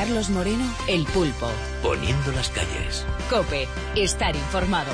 Carlos Moreno, El Pulpo. Poniendo las calles. COPE. Estar informado.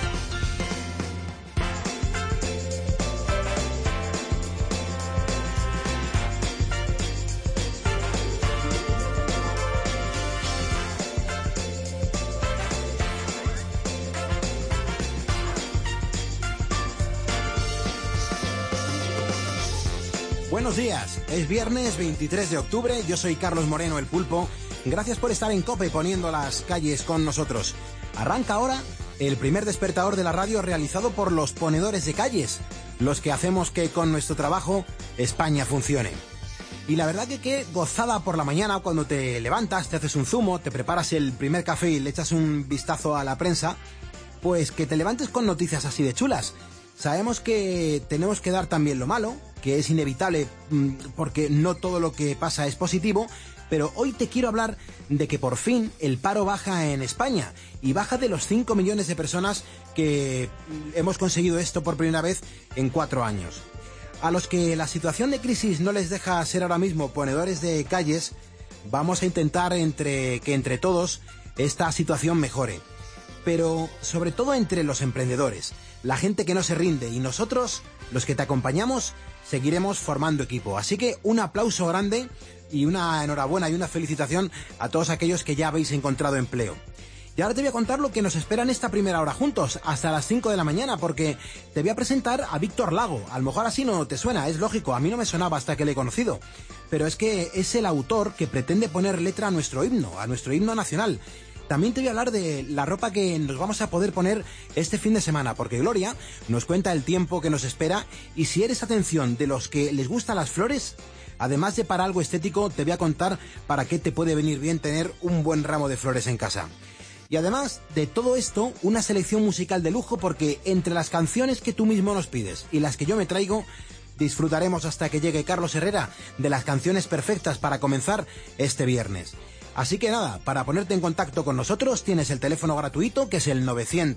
Buenos días, es viernes 23 de octubre, yo soy Carlos Moreno, El Pulpo. Gracias por estar en COPE poniendo las calles con nosotros. Arranca ahora el primer despertador de la radio realizado por los ponedores de calles, los que hacemos que con nuestro trabajo España funcione. Y la verdad que qué gozada por la mañana cuando te levantas, te haces un zumo, te preparas el primer café y le echas un vistazo a la prensa, pues que te levantes con noticias así de chulas. Sabemos que tenemos que dar también lo malo, que es inevitable porque no todo lo que pasa es positivo, pero hoy te quiero hablar de que por fin el paro baja en España y baja de los 5 millones de personas que hemos conseguido esto por primera vez en 4 años. A los que la situación de crisis no les deja ser ahora mismo ponedores de calles, vamos a intentar que entre todos esta situación mejore. Pero sobre todo entre los emprendedores, la gente que no se rinde y nosotros, los que te acompañamos, seguiremos formando equipo. Así que un aplauso grande y una enhorabuena y una felicitación a todos aquellos que ya habéis encontrado empleo. Y ahora te voy a contar lo que nos espera en esta primera hora juntos, hasta las 5 de la mañana, porque te voy a presentar a Víctor Lago. A lo mejor así no te suena, es lógico, a mí no me sonaba hasta que le he conocido. Pero es que es el autor que pretende poner letra a nuestro himno nacional. También te voy a hablar de la ropa que nos vamos a poder poner este fin de semana, porque Gloria nos cuenta el tiempo que nos espera y si eres, atención, de los que les gustan las flores, además de para algo estético, te voy a contar para qué te puede venir bien tener un buen ramo de flores en casa. Y además de todo esto, una selección musical de lujo, porque entre las canciones que tú mismo nos pides y las que yo me traigo, disfrutaremos hasta que llegue Carlos Herrera de las canciones perfectas para comenzar este viernes. Así que nada, para ponerte en contacto con nosotros tienes el teléfono gratuito que es el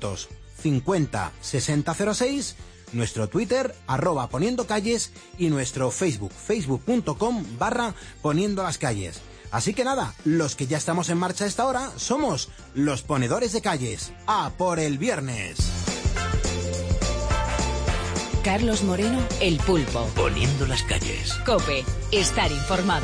950 6006, nuestro Twitter @poniendocalles y nuestro Facebook, facebook.com/poniendo las calles. Así que nada, los que ya estamos en marcha a esta hora somos los ponedores de calles. ¡A por el viernes! Carlos Moreno, El Pulpo. Poniendo las calles. COPE. Estar informado.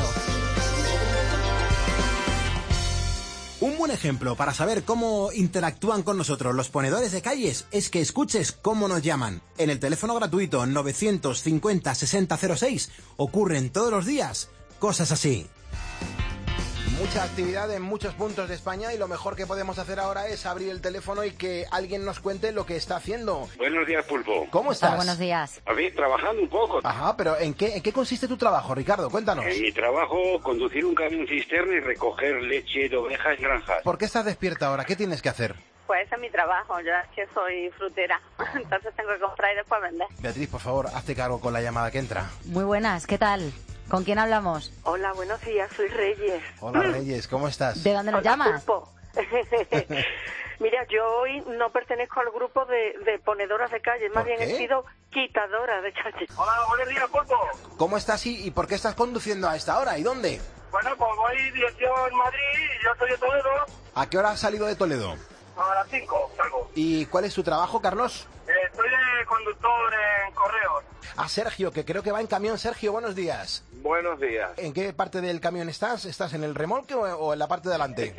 Un buen ejemplo para saber cómo interactúan con nosotros los ponedores de calles es que escuches cómo nos llaman. En el teléfono gratuito 950 6006 ocurren todos los días cosas así. Mucha actividad en muchos puntos de España y lo mejor que podemos hacer ahora es abrir el teléfono y que alguien nos cuente lo que está haciendo. Buenos días, Pulpo. ¿Cómo estás? Buenos días. A ver, trabajando un poco. Ajá, pero ¿en qué consiste tu trabajo, Ricardo? Cuéntanos. En mi trabajo, conducir un camión cisterna y recoger leche de ovejas en granjas. ¿Por qué estás despierta ahora? ¿Qué tienes que hacer? Pues ese es mi trabajo, yo es que soy frutera, entonces tengo que comprar y después vender. Beatriz, por favor, hazte cargo con la llamada que entra. Muy buenas, ¿qué tal? ¿Con quién hablamos? Hola, buenos días, soy Reyes. Hola, Reyes, ¿cómo estás? ¿De dónde nos llamas? Pulpo. Mira, yo hoy no pertenezco al grupo de ponedoras de calle, más bien he sido quitadora de calle. Hola, buenos días, Pulpo. ¿Cómo estás y por qué estás conduciendo a esta hora? ¿Y dónde? Bueno, pues voy dirección Madrid y yo soy de Toledo. ¿A qué hora has salido de Toledo? A las 5 salgo. ¿Y cuál es tu trabajo, Carlos? Estoy de conductor en correos. A Sergio, que creo que va en camión. Sergio, buenos días. Buenos días. ¿En qué parte del camión estás? ¿Estás en el remolque o en la parte de adelante?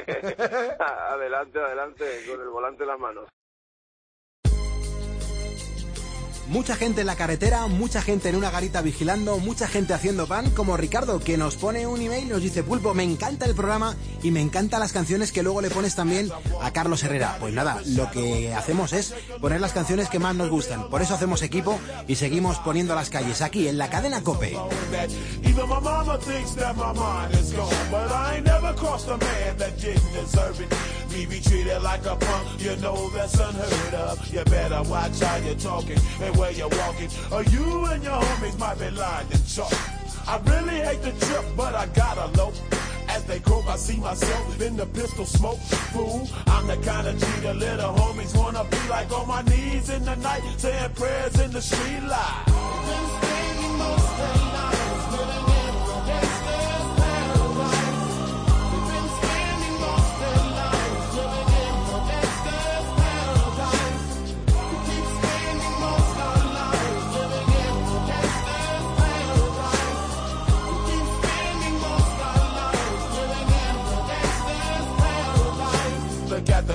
adelante, con el volante en las manos. Mucha gente en la carretera, mucha gente en una garita vigilando, mucha gente haciendo pan, como Ricardo, que nos pone un email y nos dice: Pulpo, me encanta el programa y me encantan las canciones que luego le pones también a Carlos Herrera. Pues nada, lo que hacemos es poner las canciones que más nos gustan. Por eso hacemos equipo y seguimos poniendo las calles aquí en la cadena COPE. Where you're walking, or you and your homies might be lying in chalk. I really hate the trip, but I gotta low. As they croak, I see myself in the pistol smoke. Fool, I'm the kind of G the little homies wanna be like, on my knees in the night, saying prayers in the street light. Been spending most of the night living in a gangster's paradise.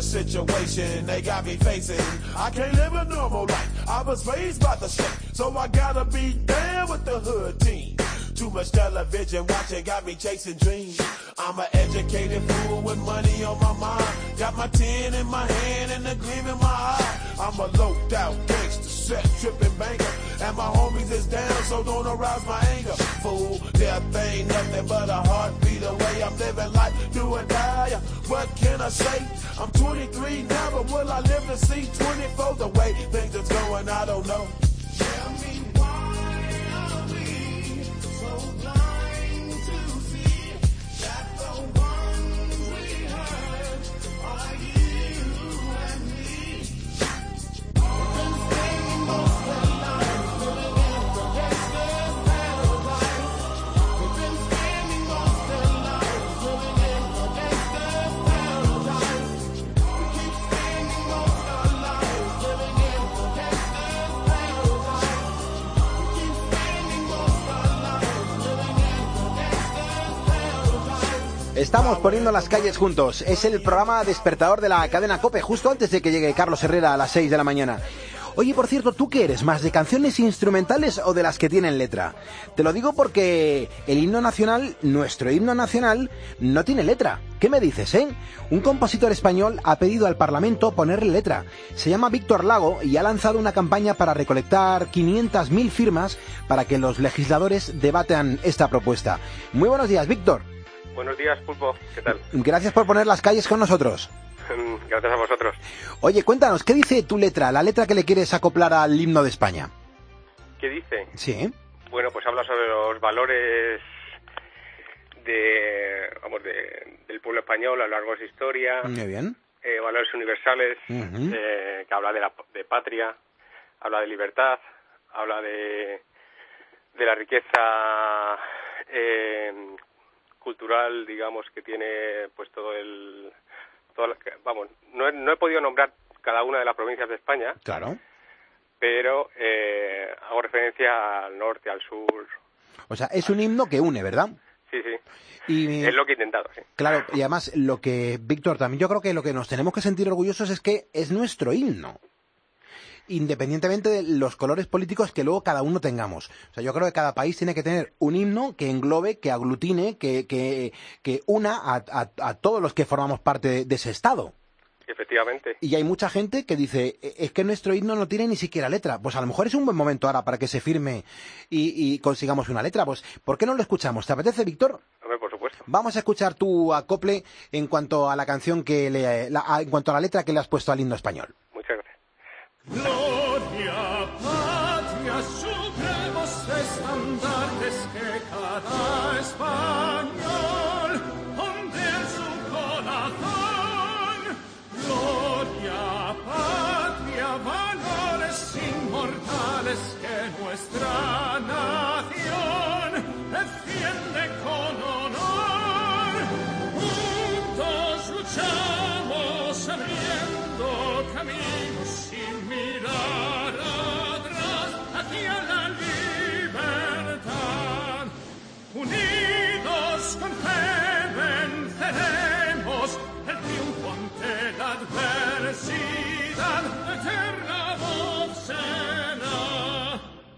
situation they got me facing. I can't live a normal life. I was raised by the state, so I gotta be down with the hood team. Too much television watching got me chasing dreams. I'm an educated fool with money on my mind. Got my tin in my hand and a gleam in my eye. I'm a loped out gangster, set tripping banker. And my homies is down, so don't arouse my anger. Fool, death ain't nothing but a heartbeat away. I'm living life, do or die. What can I say? I'm 23 now, but will I live to see 24? The way things is going, I don't know. Tell me why are we so blind to see that the ones we hurt are you and me? We've been spending most of our lives living in the gangster's paradise. We've been spending most of our lives living in the gangster's paradise. We keep spending most of our lives living in the gangster's paradise. We keep spending most of our lives living in the gangster's paradise. Estamos poniendo las calles juntos. Es el programa despertador de la cadena COPE, justo antes de que llegue Carlos Herrera a las 6 de la mañana. Oye, por cierto, ¿tú qué eres? ¿Más de canciones instrumentales o de las que tienen letra? Te lo digo porque el himno nacional, nuestro himno nacional, no tiene letra. ¿Qué me dices, eh? Un compositor español ha pedido al Parlamento ponerle letra. Se llama Víctor Lago y ha lanzado una campaña para recolectar 500.000 firmas para que los legisladores debatan esta propuesta. Muy buenos días, Víctor. Buenos días, Pulpo. ¿Qué tal? Gracias por poner las calles con nosotros. Gracias a vosotros. Oye, cuéntanos, ¿qué dice tu letra? La letra que le quieres acoplar al himno de España. ¿Qué dice? Sí. Bueno, pues habla sobre los valores del pueblo español a lo largo de su historia. Muy bien. Valores universales, que habla de patria, habla de libertad, habla de la riqueza cultural, digamos, que tiene pues no he podido nombrar cada una de las provincias de España. Claro. Pero hago referencia al norte, al sur. O sea, es un himno que une, ¿verdad? Sí, sí. Y es lo que he intentado, sí. Claro, y además lo que, Víctor, también yo creo que lo que nos tenemos que sentir orgullosos es que es nuestro himno, independientemente de los colores políticos que luego cada uno tengamos. O sea, yo creo que cada país tiene que tener un himno que englobe, que aglutine, que una a todos los que formamos parte de ese Estado. Efectivamente. Y hay mucha gente que dice, es que nuestro himno no tiene ni siquiera letra. Pues a lo mejor es un buen momento ahora para que se firme y consigamos una letra. Pues, ¿por qué no lo escuchamos? ¿Te apetece, Víctor? Hombre, por supuesto. Vamos a escuchar tu acople en cuanto a la canción en cuanto a la letra que le has puesto al himno español. Muchas gracias. Gloria, patria, supremos estandartes que cada español ondea en su corazón. Gloria, patria, valores inmortales que nuestra nación defiende con honor. Juntos luchamos abriendo caminos sin mirar atrás hacia la libertad. Unidos con fe venceremos el triunfo ante la adversidad. Eterna voz será.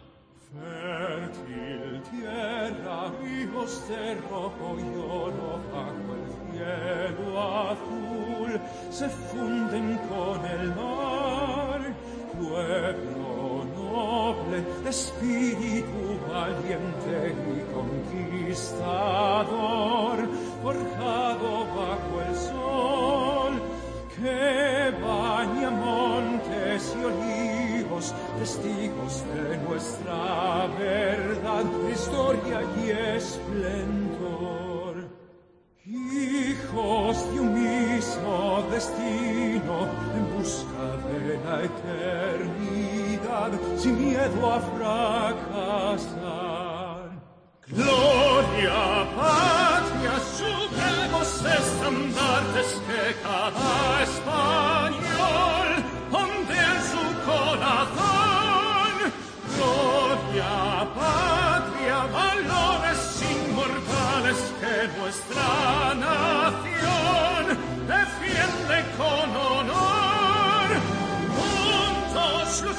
Fértil tierra, hijos de rojo y oro bajo el cielo azul se funden con el mar. Pueblo noble, espíritu valiente y conquistador, forjado bajo el sol, que baña montes y olivos, testigos de nuestra verdad, historia y esplendor. Hijos de un mismo destino, en busca de la eternidad, sin miedo a fracasar. Gloria, patria, supremos estandartes que cada español ondea en su corazón. Gloria, patria, valores inmortales que nuestra nación defiende con honor.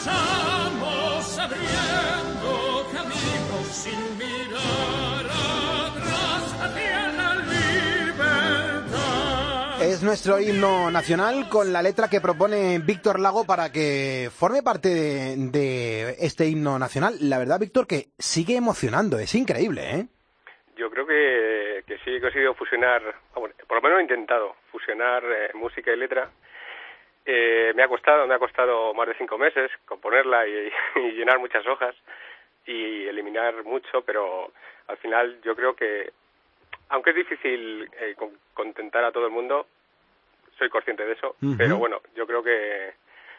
marchamos abriendo camino sin mirar atrás hacia la libertad. Es nuestro himno nacional con la letra que propone Víctor Lago para que forme parte de este himno nacional. La verdad, Víctor, que sigue emocionando, es increíble, ¿eh? Yo creo que sí he conseguido fusionar, por lo menos he intentado fusionar música y letra. Me ha costado más de 5 meses componerla y llenar muchas hojas y eliminar mucho, pero al final yo creo que, aunque es difícil contentar a todo el mundo, soy consciente de eso, pero bueno, yo creo que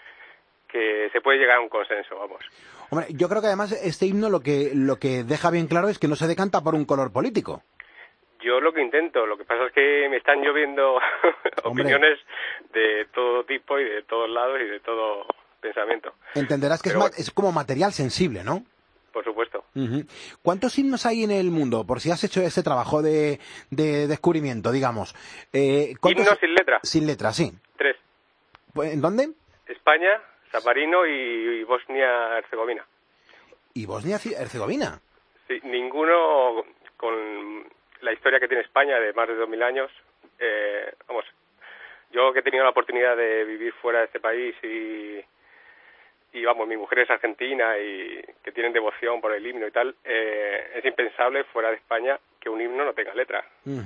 se puede llegar a un consenso, vamos. Hombre, yo creo que además este himno lo que deja bien claro es que no se decanta por un color político. Yo lo que intento, lo que pasa es que me están lloviendo opiniones de todo tipo y de todos lados y de todo pensamiento. Entenderás que es como material sensible, ¿no? Por supuesto. ¿Cuántos himnos hay en el mundo? Por si has hecho ese trabajo de descubrimiento, digamos. ¿Himnos sin letra? Sin letra, sí. 3. ¿En dónde? España, San Marino y Bosnia-Herzegovina. ¿Y Bosnia-Herzegovina? Sí, ninguno con la historia que tiene España de más de 2000 años. Vamos, yo que he tenido la oportunidad de vivir fuera de este país y vamos, mi mujer es argentina y que tienen devoción por el himno y tal, es impensable fuera de España que un himno no tenga letra.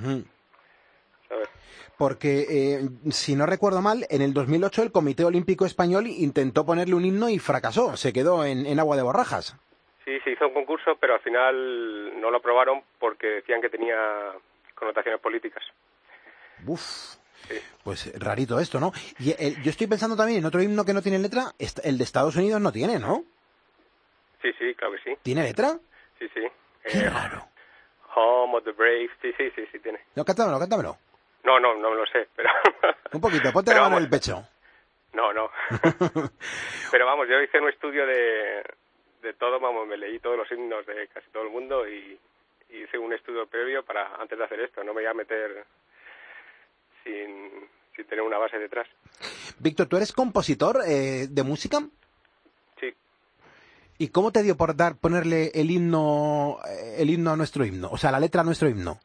¿Sabes? Porque, si no recuerdo mal, en el 2008 el Comité Olímpico Español intentó ponerle un himno y fracasó, se quedó en agua de borrajas. Sí, se hizo un concurso, pero al final no lo aprobaron porque decían que tenía connotaciones políticas. Uf, sí. Pues rarito esto, ¿no? Y yo estoy pensando también en otro himno que no tiene letra, el de Estados Unidos no tiene, ¿no? Sí, claro que sí. ¿Tiene letra? Sí. Qué raro. Home of the Brave, sí, tiene. No, cántamelo. No me lo sé, pero... Un poquito, ponte la mano en el pecho. No. Pero vamos, yo hice un estudio de todo, vamos, me leí todos los himnos de casi todo el mundo y hice un estudio previo antes de hacer esto, no me voy a meter sin tener una base detrás. Víctor, ¿tú eres compositor de música? Sí. ¿Y cómo te dio por ponerle el himno a nuestro himno? O sea, la letra a nuestro himno.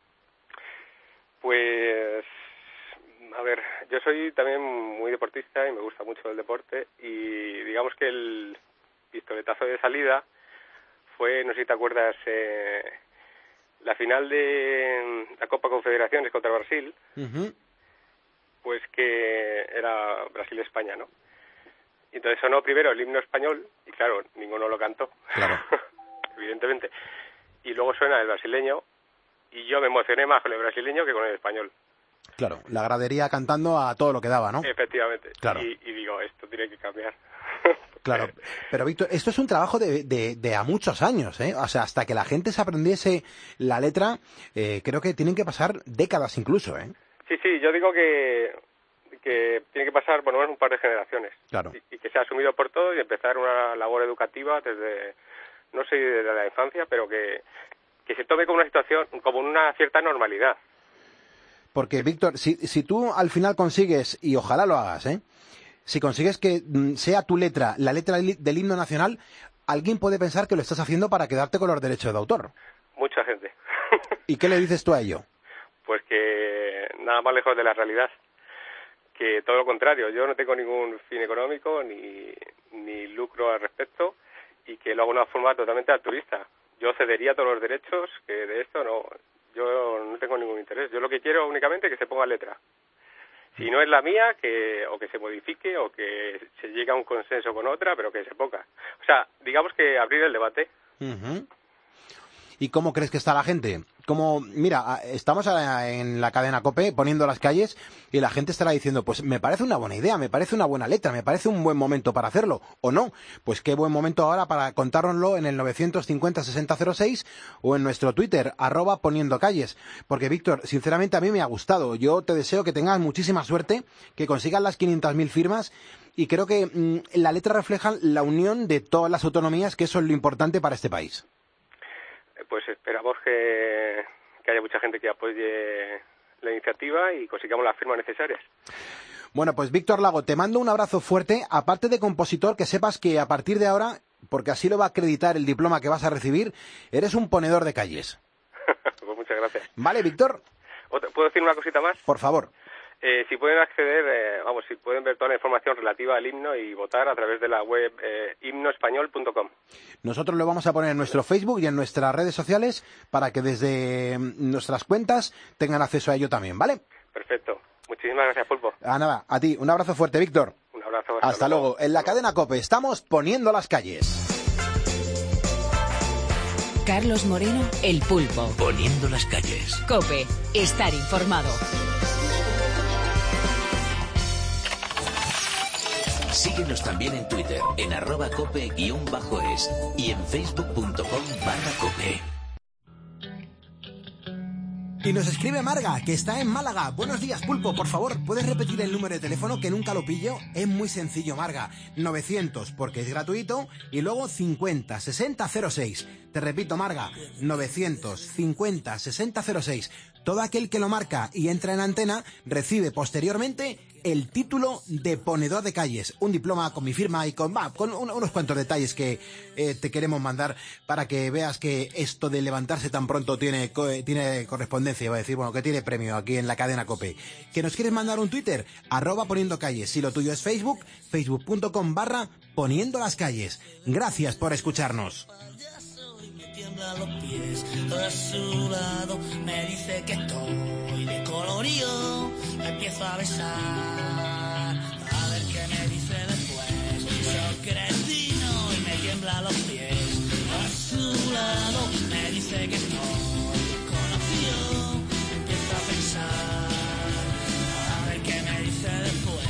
Pues, a ver, yo soy también muy deportista y me gusta mucho el deporte y digamos que el pistoletazo de salida fue, no sé si te acuerdas, la final de la Copa Confederaciones contra Brasil, pues que era Brasil-España, ¿no? Y entonces sonó primero el himno español y claro, ninguno lo cantó, claro. Evidentemente. Y luego suena el brasileño y yo me emocioné más con el brasileño que con el español. Claro, la gradería cantando a todo lo que daba, ¿no? Efectivamente. Claro. Y digo, esto tiene que cambiar. Claro, pero Víctor, esto es un trabajo de a muchos años, ¿eh? O sea, hasta que la gente se aprendiese la letra, creo que tienen que pasar décadas incluso, ¿eh? Sí, yo digo que tiene que pasar por lo menos un par de generaciones. Claro. Y que sea asumido por todos y empezar una labor educativa desde, no sé, desde la infancia, pero que se tome como una situación, como una cierta normalidad. Porque, Víctor, si tú al final consigues, y ojalá lo hagas, si consigues que sea tu letra, la letra del himno nacional, alguien puede pensar que lo estás haciendo para quedarte con los derechos de autor. Mucha gente. ¿Y qué le dices tú a ello? Pues que nada más lejos de la realidad. Que todo lo contrario, yo no tengo ningún fin económico ni lucro al respecto y que lo hago de una forma totalmente altruista. Yo cedería todos los derechos, que de esto yo no tengo ningún interés. Yo lo que quiero únicamente es que se ponga letra. Si no es la mía, o que se modifique o que se llegue a un consenso con otra, pero que se ponga. O sea, digamos que abrir el debate. ¿Y cómo crees que está la gente? Mira, estamos en la cadena COPE poniendo las calles y la gente estará diciendo, pues me parece una buena idea, me parece una buena letra, me parece un buen momento para hacerlo, o no. Pues qué buen momento ahora para contárnoslo en el 950-6006 o en nuestro Twitter, @poniendocalles. Porque, Víctor, sinceramente a mí me ha gustado. Yo te deseo que tengas muchísima suerte, que consigas las 500.000 firmas y creo que la letra refleja la unión de todas las autonomías, que eso es lo importante para este país. Pues esperamos que haya mucha gente que apoye la iniciativa y consigamos las firmas necesarias. Bueno, pues Víctor Lago, te mando un abrazo fuerte. Aparte de compositor, que sepas que a partir de ahora, porque así lo va a acreditar el diploma que vas a recibir, eres un ponedor de calles. Pues muchas gracias. Vale, Víctor. ¿Puedo decir una cosita más? Por favor. Si pueden acceder, si pueden ver toda la información relativa al himno y votar a través de la web himnoespañol.com. Nosotros lo vamos a poner en nuestro Facebook y en nuestras redes sociales para que desde nuestras cuentas tengan acceso a ello también, ¿vale? Perfecto. Muchísimas gracias, Pulpo. Nada, a ti. Un abrazo fuerte, Víctor. Un abrazo. Hasta luego. En la cadena COPE estamos poniendo las calles. Carlos Moreno, El Pulpo. Poniendo las calles. COPE. Estar informado. Síguenos también en Twitter, en @cope_es y en facebook.com/cope. Y nos escribe Marga, que está en Málaga. Buenos días, Pulpo. Por favor, ¿puedes repetir el número de teléfono que nunca lo pillo? Es muy sencillo, Marga. 900, porque es gratuito, y luego 50 60 06. Te repito, Marga, 950 60 06. Todo aquel que lo marca y entra en antena recibe posteriormente el título de ponedor de calles, un diploma con mi firma y con unos cuantos detalles que te queremos mandar para que veas que esto de levantarse tan pronto tiene correspondencia, iba a decir, que tiene premio aquí en la cadena COPE. ¿Que nos quieres mandar un Twitter? @poniendo calles. Si lo tuyo es Facebook, facebook.com/poniendo las calles. Gracias por escucharnos. A los pies, todo a su lado, me dice que estoy de colorío, me empiezo a besar, a ver qué me dice después, soy cretino y me tiembla los pies, a su lado, me dice que estoy conocido, me empiezo a pensar, a ver qué me dice después.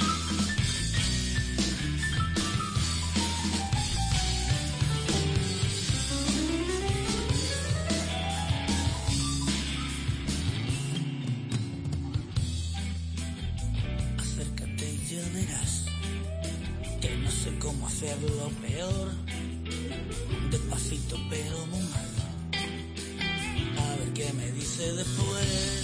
Cómo hacerlo peor, despacito pero muy mal, a ver qué me dice después.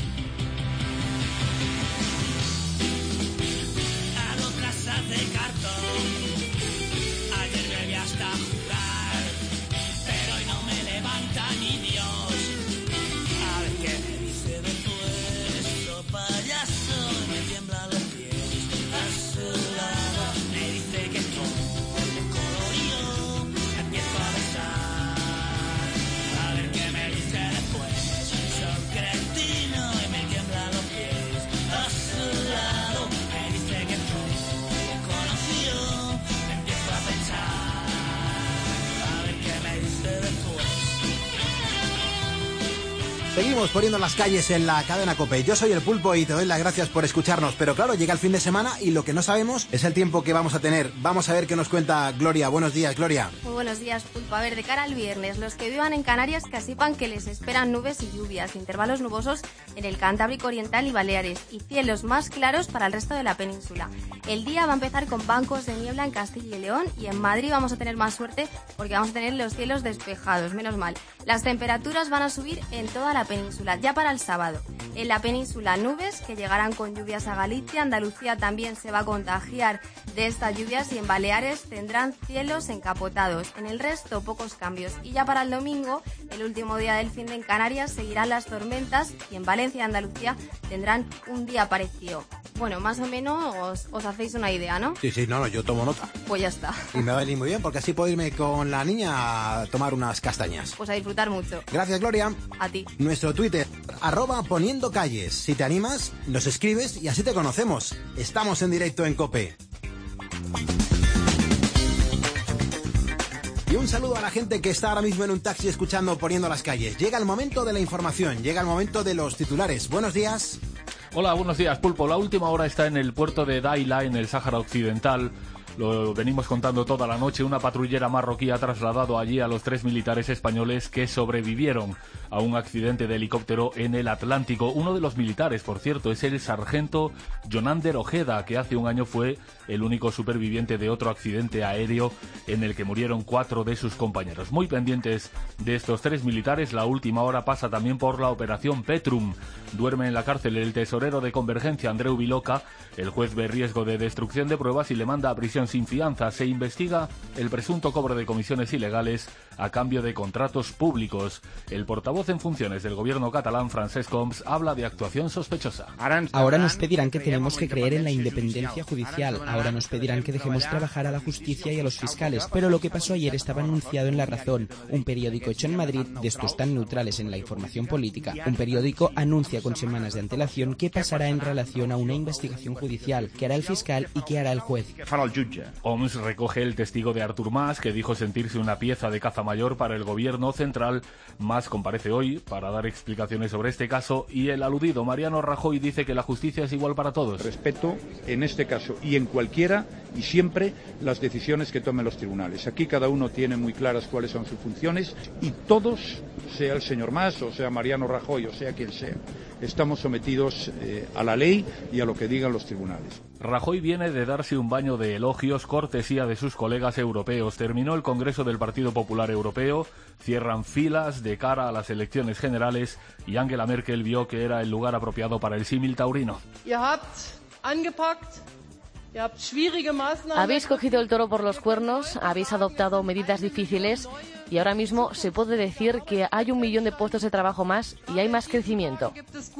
Hago trazas de cartón, ayer bebí hasta jugar, pero hoy no me levanta ni Dios, a ver qué me dice después. Oh payaso, me tiemblan los pies, a su lado me dice que Seguimos poniendo las calles en la cadena COPE. Yo soy el Pulpo y te doy las gracias por escucharnos. Pero claro, llega el fin de semana y lo que no sabemos es el tiempo que vamos a tener. Vamos a ver qué nos cuenta Gloria. Buenos días, Gloria. Muy buenos días, Pulpo. A ver, de cara al viernes, los que vivan en Canarias que sepan que les esperan nubes y lluvias, intervalos nubosos en el Cantábrico Oriental y Baleares y cielos más claros para el resto de la península. El día va a empezar con bancos de niebla en Castilla y León y en Madrid vamos a tener más suerte porque vamos a tener los cielos despejados, menos mal. Las temperaturas van a subir en toda la península. Ya para el sábado, en la península nubes que llegarán con lluvias a Galicia, Andalucía también se va a contagiar de estas lluvias y en Baleares tendrán cielos encapotados. En el resto pocos cambios y ya para el domingo, el último día del fin de en Canarias, seguirán las tormentas y en Valencia y Andalucía tendrán un día parecido. Bueno, más o menos os hacéis una idea, ¿no? Sí, no, yo tomo nota. Pues ya está. Y me va a venir muy bien porque así puedo irme con la niña a tomar unas castañas. Pues a disfrutar mucho. Gracias, Gloria. A ti. Nuestro Twitter, @poniendo calles. Si te animas, nos escribes y así te conocemos. Estamos en directo en COPE. Y un saludo a la gente que está ahora mismo en un taxi escuchando Poniendo las calles. Llega el momento de la información, llega el momento de los titulares. Buenos días. Hola, buenos días, Pulpo. La última hora está en el puerto de Daila, en el Sáhara Occidental. Lo venimos contando toda la noche. Una patrullera marroquí ha trasladado allí a los 3 militares españoles que sobrevivieron a un accidente de helicóptero en el Atlántico. Uno de los militares, por cierto, es el sargento Jonander Ojeda, que hace un año fue el único superviviente de otro accidente aéreo en el que murieron 4 de sus compañeros. Muy pendientes de estos 3 militares, la última hora pasa también por la operación Petrum. Duerme en la cárcel el tesorero de Convergencia, Andreu Viloca. El juez ve riesgo de destrucción de pruebas y le manda a prisión sin fianza. Se investiga el presunto cobro de comisiones ilegales a cambio de contratos públicos. El portavoz en funciones del gobierno catalán, Francesc Homs, habla de actuación sospechosa. Ahora nos pedirán que tenemos que creer en la independencia judicial. Ahora nos pedirán que dejemos trabajar a la justicia y a los fiscales. Pero lo que pasó ayer estaba anunciado en La Razón, un periódico hecho en Madrid, de estos tan neutrales en la información política. Un periódico anuncia con semanas de antelación qué pasará en relación a una investigación judicial, qué hará el fiscal y qué hará el juez. Homs recoge el testigo de Artur Mas, que dijo sentirse una pieza de caza mayor para el gobierno central. Mas comparece hoy para dar explicaciones sobre este caso y el aludido Mariano Rajoy dice que la justicia es igual para todos. Respeto en este caso y en cualquiera y siempre las decisiones que tomen los tribunales. Aquí cada uno tiene muy claras cuáles son sus funciones y todos, sea el señor Mas o sea Mariano Rajoy o sea quien sea, estamos sometidos a la ley y a lo que digan los tribunales. Rajoy viene de darse un baño de elogios, cortesía de sus colegas europeos. Terminó el Congreso del Partido Popular Europeo, cierran filas de cara a las elecciones generales y Angela Merkel vio que era el lugar apropiado para el símil taurino. Habéis cogido el toro por los cuernos, habéis adoptado medidas difíciles y ahora mismo se puede decir que hay 1 millón de puestos de trabajo más y hay más crecimiento.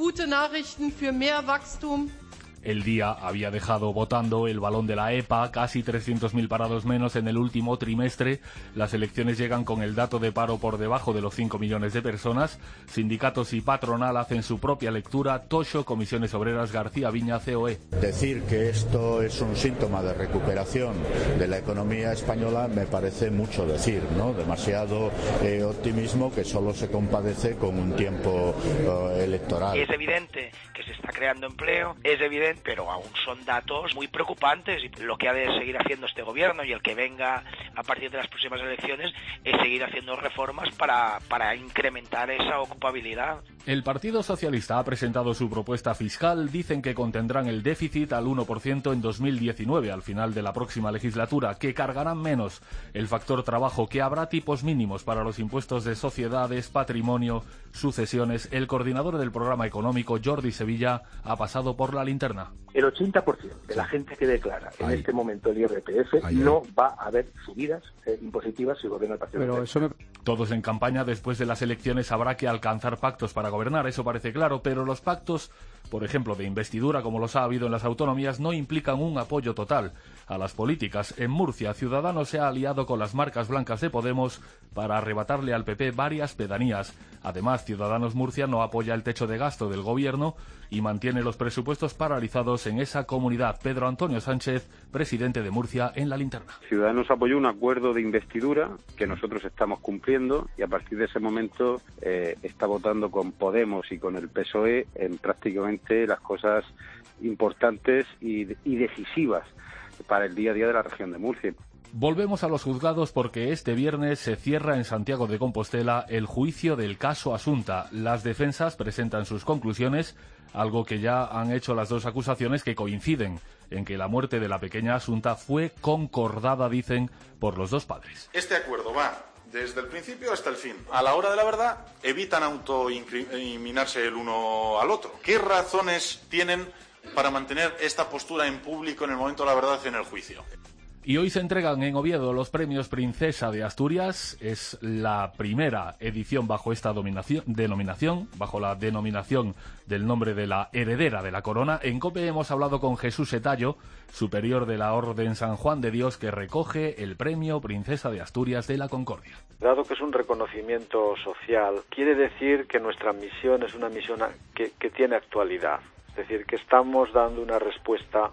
El día había dejado votando el balón de la EPA, casi 300.000 parados menos en el último trimestre. Las elecciones llegan con el dato de paro por debajo de los 5 millones de personas. Sindicatos y patronal hacen su propia lectura. Tocho, Comisiones Obreras, García Viña, COE. Decir que esto es un síntoma de recuperación de la economía española me parece mucho decir, ¿no? Demasiado optimismo que solo se compadece con un tiempo electoral. Es evidente que se está creando empleo, es evidente, pero aún son datos muy preocupantes y lo que ha de seguir haciendo este gobierno y el que venga a partir de las próximas elecciones es seguir haciendo reformas para incrementar esa ocupabilidad. El Partido Socialista ha presentado su propuesta fiscal. Dicen que contendrán el déficit al 1% en 2019, al final de la próxima legislatura, que cargarán menos el factor trabajo, que habrá tipos mínimos para los impuestos de sociedades, patrimonio, sucesiones. El coordinador del programa económico, Jordi Sevilla, ha pasado por la linterna. El 80% de la gente que declara en este momento el IRPF no va a haber subidas impositivas si gobierna el Partido Socialista. Todos en campaña. Después de las elecciones habrá que alcanzar pactos para gobernar, eso parece claro, pero los pactos, por ejemplo, de investidura, como los ha habido en las autonomías, no implican un apoyo total a las políticas. En Murcia, Ciudadanos se ha aliado con las marcas blancas de Podemos para arrebatarle al PP varias pedanías. Además, Ciudadanos Murcia no apoya el techo de gasto del gobierno y mantiene los presupuestos paralizados en esa comunidad. Pedro Antonio Sánchez, presidente de Murcia, en la linterna. Ciudadanos apoyó un acuerdo de investidura que nosotros estamos cumpliendo y a partir de ese momento está votando con Podemos y con el PSOE en prácticamente las cosas importantes y decisivas para el día a día de la región de Murcia. Volvemos a los juzgados porque este viernes se cierra en Santiago de Compostela el juicio del caso Asunta. Las defensas presentan sus conclusiones, algo que ya han hecho las dos acusaciones, que coinciden en que la muerte de la pequeña Asunta fue concordada, dicen, por los dos padres. Este acuerdo va desde el principio hasta el fin. A la hora de la verdad, evitan autoincriminarse el uno al otro. ¿Qué razones tienen para mantener esta postura en público en el momento de la verdad en el juicio? Y hoy se entregan en Oviedo los premios Princesa de Asturias. Es la primera edición bajo esta denominación, bajo la denominación del nombre de la heredera de la corona. En COPE hemos hablado con Jesús Etallo, superior de la Orden San Juan de Dios, que recoge el premio Princesa de Asturias de la Concordia. Dado que es un reconocimiento social, quiere decir que nuestra misión es una misión que tiene actualidad. Es decir, que estamos dando una respuesta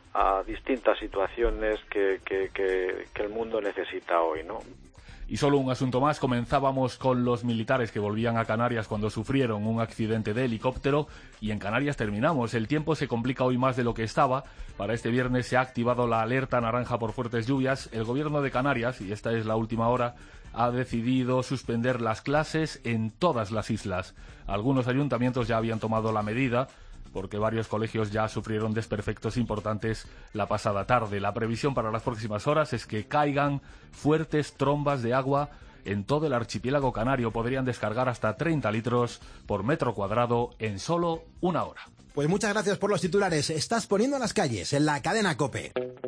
a distintas situaciones que el mundo necesita hoy, ¿no? Y solo un asunto más. Comenzábamos con los militares que volvían a Canarias cuando sufrieron un accidente de helicóptero y en Canarias terminamos. El tiempo se complica hoy más de lo que estaba. Para este viernes se ha activado la alerta naranja por fuertes lluvias. El gobierno de Canarias, y esta es la última hora, ha decidido suspender las clases en todas las islas. Algunos ayuntamientos ya habían tomado la medida, porque varios colegios ya sufrieron desperfectos importantes la pasada tarde. La previsión para las próximas horas es que caigan fuertes trombas de agua En todo el archipiélago canario podrían descargar hasta 30 litros por metro cuadrado en solo una hora. Pues muchas gracias por los titulares. Estás poniendo las calles en la cadena COPE.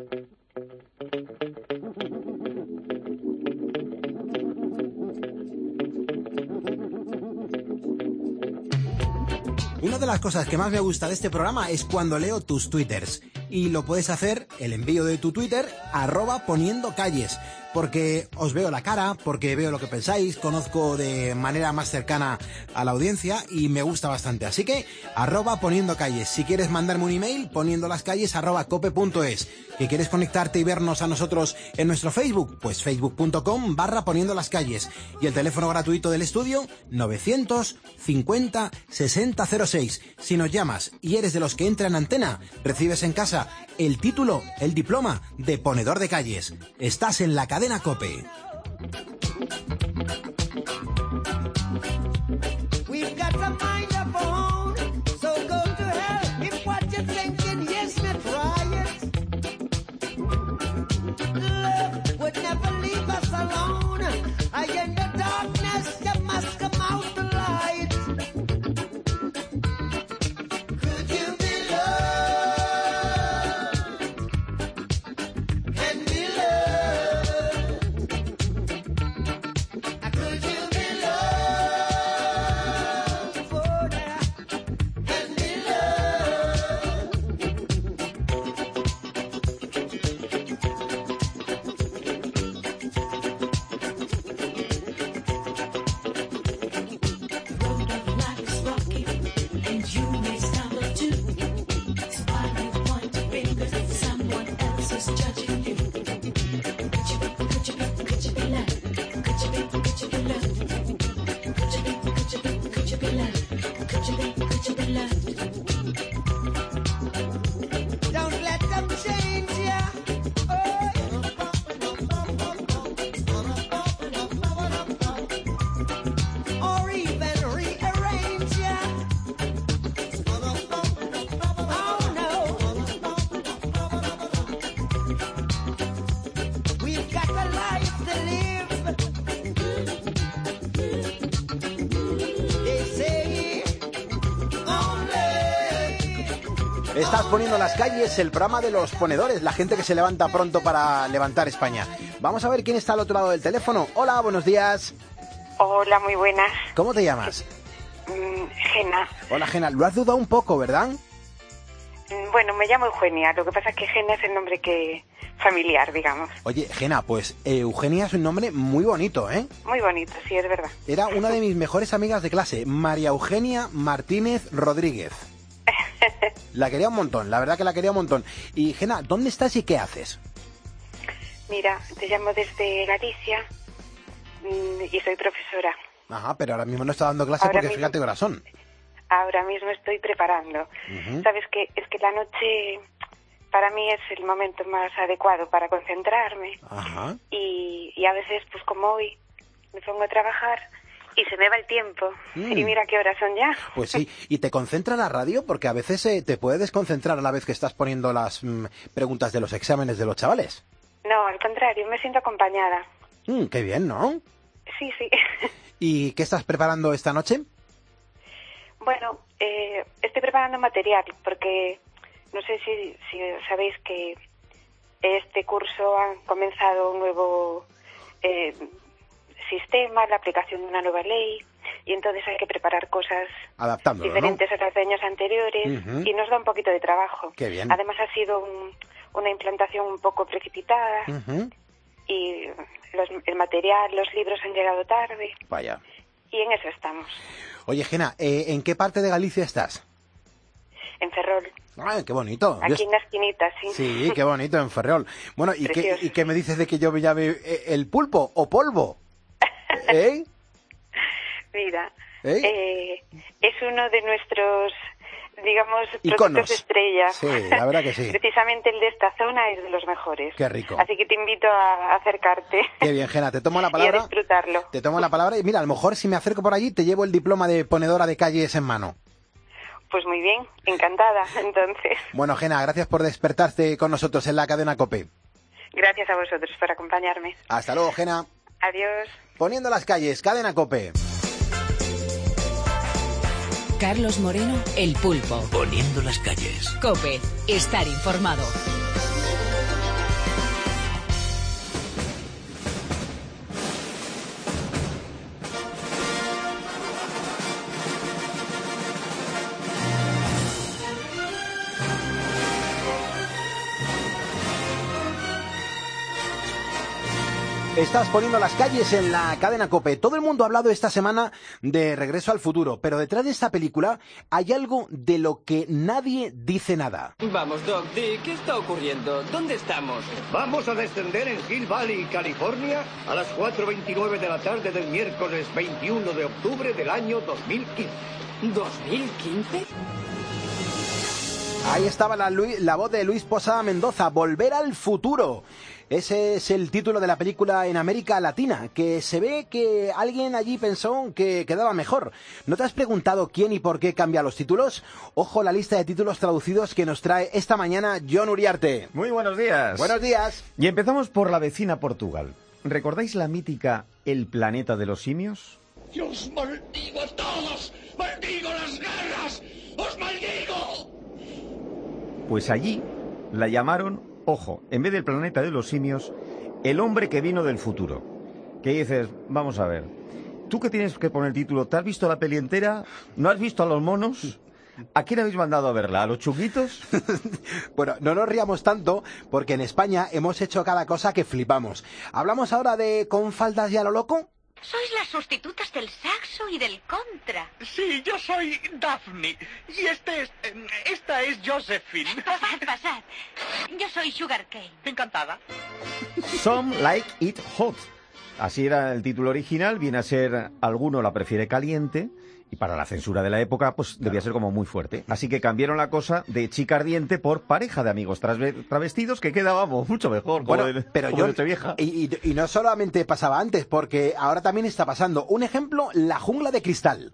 Una de las cosas que más me gusta de este programa es cuando leo tus twitters. Y lo puedes hacer, el envío de tu Twitter, @poniendocalles. Porque os veo la cara, porque veo lo que pensáis, conozco de manera más cercana a la audiencia y me gusta bastante. Así que, @poniendocalles. Si quieres mandarme un email, poniendolascalles@cope.es. ¿Que quieres conectarte y vernos a nosotros en nuestro Facebook? Pues facebook.com/poniendolascalles. Y el teléfono gratuito del estudio, 950 6006. Si nos llamas y eres de los que entra en antena, recibes en casa el título, el diploma de ponedor de calles. Estás en la cadena COPE. Estás poniendo las calles, el programa de los ponedores, la gente que se levanta pronto para levantar España. Vamos a ver quién está al otro lado del teléfono. Hola, buenos días. Hola, muy buenas. ¿Cómo te llamas? Gena. Hola, Gena. Lo has dudado un poco, ¿verdad? Bueno, me llamo Eugenia. Lo que pasa es que Gena es el nombre que familiar, digamos. Oye, Gena, pues Eugenia es un nombre muy bonito, ¿eh? Muy bonito, sí, es verdad. Era una de mis mejores amigas de clase, María Eugenia Martínez Rodríguez. La quería un montón, la verdad que la quería un montón. Y Gena, ¿dónde estás y qué haces? Mira, te llamo desde Galicia y soy profesora. Ajá, pero ahora mismo no está dando clase porque fíjate qué horas son. Ahora mismo estoy preparando. Sabes que es que la noche para mí es el momento más adecuado para concentrarme. Ajá. Y a veces, pues como hoy, me pongo a trabajar y se me va el tiempo. Y mira qué horas son ya. Pues sí. ¿Y te concentra la radio? Porque a veces te puede desconcentrar a la vez que estás poniendo las preguntas de los exámenes de los chavales. No, al contrario, me siento acompañada. Qué bien, ¿no? Sí, sí. ¿Y qué estás preparando esta noche? Bueno, estoy preparando material porque no sé si sabéis que este curso ha comenzado un nuevo sistema, la aplicación de una nueva ley, y entonces hay que preparar cosas adaptándolo, diferentes, ¿no?, a las de años anteriores, y nos da un poquito de trabajo. Qué bien. Además ha sido una implantación un poco precipitada, y el material, los libros han llegado tarde. Vaya. Y en eso estamos. Oye, Gena, ¿en qué parte de Galicia estás? En Ferrol. ¡Ay, qué bonito! Aquí en la esquinita, sí. Sí, qué bonito, en Ferrol. Bueno, ¿y qué me dices de que yo me llame el pulpo o polvo? ¿Eh? Mira, es uno de nuestros, digamos, iconos, productos estrella. Sí, la verdad que sí. Precisamente el de esta zona es de los mejores. Qué rico. Así que te invito a acercarte. Qué bien, Gena, te tomo la palabra. Y a disfrutarlo. Te tomo la palabra y mira, a lo mejor si me acerco por allí te llevo el diploma de ponedora de calles en mano. Pues muy bien, encantada, entonces. Bueno, Gena, gracias por despertarte con nosotros en la cadena COPE. Gracias a vosotros por acompañarme. Hasta luego, Gena. Adiós. poniendo las calles, Cadena COPE. Carlos Moreno, El Pulpo. Poniendo las calles. COPE, estar informado. Estás poniendo las calles en la Cadena COPE. Todo el mundo ha hablado esta semana de Regreso al Futuro, pero detrás de esta película hay algo de lo que nadie dice nada. Vamos, Doc, ¿qué está ocurriendo? ¿Dónde estamos? Vamos a descender en Hill Valley, California, a las 4:29 de la tarde del miércoles 21 de octubre del año 2015. ¿2015? Ahí estaba la voz de Luis Posada Mendoza, Volver al Futuro. Ese es el título de la película en América Latina, que se ve que alguien allí pensó que quedaba mejor. ¿No te has preguntado quién y por qué cambia los títulos? Ojo la lista de títulos traducidos que nos trae esta mañana Jon Uriarte. Muy buenos días. Buenos días. Y empezamos por la vecina Portugal. ¿Recordáis la mítica El planeta de los simios? ¡Yo os maldigo a todos! ¡Maldigo las guerras! ¡Os maldigo! Pues allí la llamaron, ojo, en vez del planeta de los simios, el hombre que vino del futuro. ¿Qué dices? Vamos a ver. ¿Tú que tienes que poner el título? ¿Te has visto la peli entera? ¿No has visto a los monos? ¿A quién habéis mandado a verla? ¿A los chunguitos? Bueno, no nos riamos tanto, porque en España hemos hecho cada cosa que flipamos. ¿Hablamos ahora de Con faldas y a lo loco? Sois las sustitutas del saxo y del contra. Sí, yo soy Daphne. Y esta es Josephine. Pasad. Yo soy Sugarcane. Encantada. Some like it hot. Así era el título original, viene a ser Alguno la prefiere caliente, y para la censura de la época, pues debía ser como muy fuerte. Así que cambiaron la cosa de Chica ardiente por Pareja de amigos travestidos, que quedábamos mucho mejor. Bueno, pero yo y no solamente pasaba antes, porque ahora también está pasando. Un ejemplo, La jungla de cristal.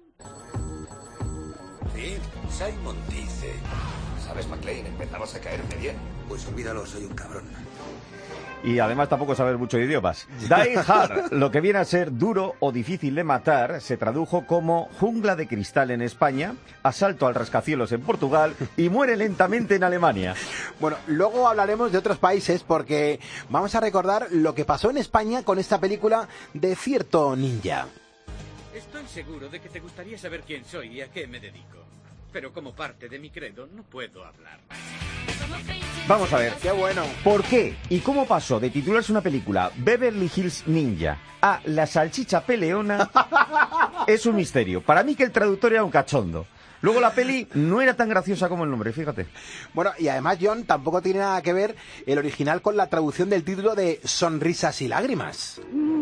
Sí, Simon dice... ¿Sabes, McLean? Empezamos a caerme bien. Pues olvídalo, soy un cabrón. Y además tampoco sabes mucho de idiomas. Die Hard, lo que viene a ser duro o difícil de matar, se tradujo como Jungla de cristal en España, Asalto al rascacielos en Portugal y Muere lentamente en Alemania. Bueno, luego hablaremos de otros países porque vamos a recordar lo que pasó en España con esta película de cierto ninja. Estoy seguro de que te gustaría saber quién soy y a qué me dedico. Pero como parte de mi credo no puedo hablar. Vamos a ver. ¡Qué bueno! ¿Por qué y cómo pasó de titularse una película Beverly Hills Ninja a La salchicha peleona? Es un misterio. Para mí que el traductor era un cachondo. Luego la peli no era tan graciosa como el nombre, fíjate. Bueno, y además, Jon, tampoco tiene nada que ver el original con la traducción del título de Sonrisas y lágrimas.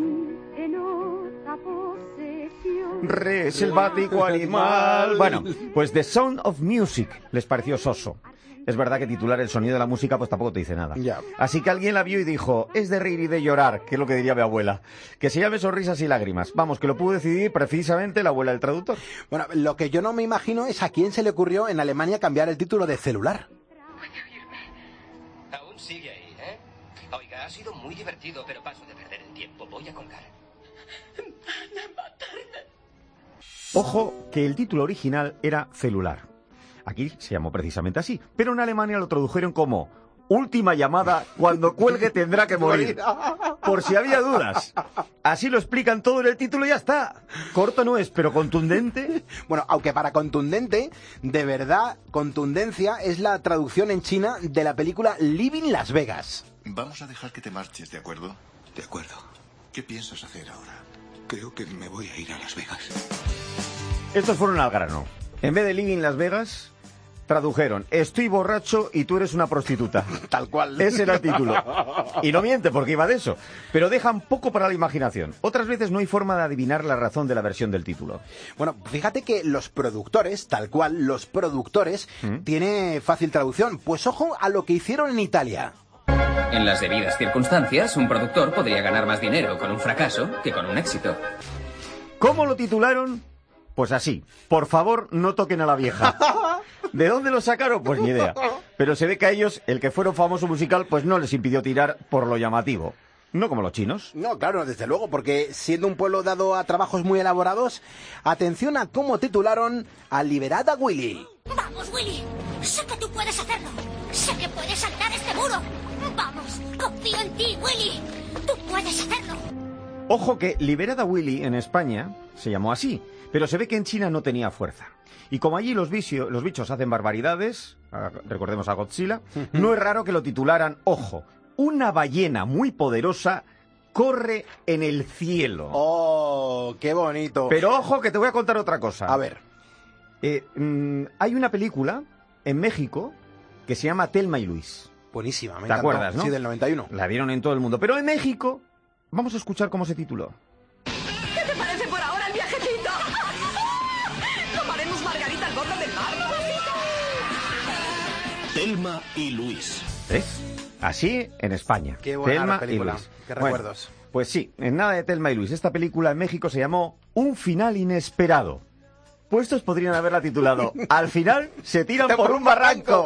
Selvático animal. Bueno, pues The Sound of Music les pareció soso. Es verdad que titular el sonido de la música pues tampoco te dice nada. Ya. Así que alguien la vio y dijo, es de reír y de llorar, que es lo que diría mi abuela. Que se llame Sonrisas y lágrimas. Vamos, que lo pudo decidir precisamente la abuela del traductor. Bueno, lo que yo no me imagino es a quién se le ocurrió en Alemania cambiar el título de Celular. Aún sigue ahí, ¿eh? Oiga, ha sido muy divertido, pero paso de perder el tiempo. Voy a colgar. Van a matarme. Ojo, que el título original era Celular. Aquí se llamó precisamente así, pero en Alemania lo tradujeron como Última llamada, cuando cuelgue tendrá que morir. Por si había dudas. Así lo explican todo en el título y ya está. Corto no es, pero contundente. Bueno, aunque para contundente, de verdad, contundencia es la traducción en China de la película Living Las Vegas. Vamos a dejar que te marches, ¿de acuerdo? De acuerdo. ¿Qué piensas hacer ahora? Creo que me voy a ir a Las Vegas. Estos fueron al grano. En vez de Living Las Vegas, tradujeron Estoy borracho y tú eres una prostituta. Tal cual. Ese era el título. Y no miente porque iba de eso. Pero dejan poco para la imaginación. Otras veces no hay forma de adivinar la razón de la versión del título. Bueno, fíjate que los productores, tal cual, los productores, tiene fácil traducción. Pues ojo a lo que hicieron en Italia. En las debidas circunstancias, un productor podría ganar más dinero con un fracaso que con un éxito. ¿Cómo lo titularon? Pues así, por favor no toquen a la vieja. ¿De dónde lo sacaron? Pues ni idea. Pero se ve que a ellos, el que fueron famoso musical, pues no les impidió tirar por lo llamativo. No como los chinos. No, claro, desde luego, porque siendo un pueblo dado a trabajos muy elaborados, atención a cómo titularon a Liberad a Willy. ¡Vamos, Willy! ¡Sé que tú puedes hacerlo! ¡Sé que puedes saltar este muro! ¡Vamos! ¡Confío en ti, Willy! ¡Tú puedes hacerlo! Ojo que Liberad a Willy en España se llamó así, pero se ve que en China no tenía fuerza. Y como allí los bichos hacen barbaridades, recordemos a Godzilla, no es raro que lo titularan, ojo, una ballena muy poderosa corre en el cielo. ¡Oh, qué bonito! Pero ojo que te voy a contar otra cosa. A ver. Hay una película en México que se llama Thelma y Luis. Buenísima, me ¿Te acuerdas, no? Sí, del 91. La vieron en todo el mundo. Pero en México, vamos a escuchar cómo se tituló. ¿Qué te parece por ahora el viajecito? ¿Tomaremos margarita al borde del mar? Thelma y Luis. ¿Ves? Así en España. Qué buena Thelma película. y Luis. Qué recuerdos. Bueno, pues sí, en nada de Thelma y Luis. Esta película en México se llamó Un final inesperado. Pues estos podrían haberla titulado Al final se tiran por un barranco.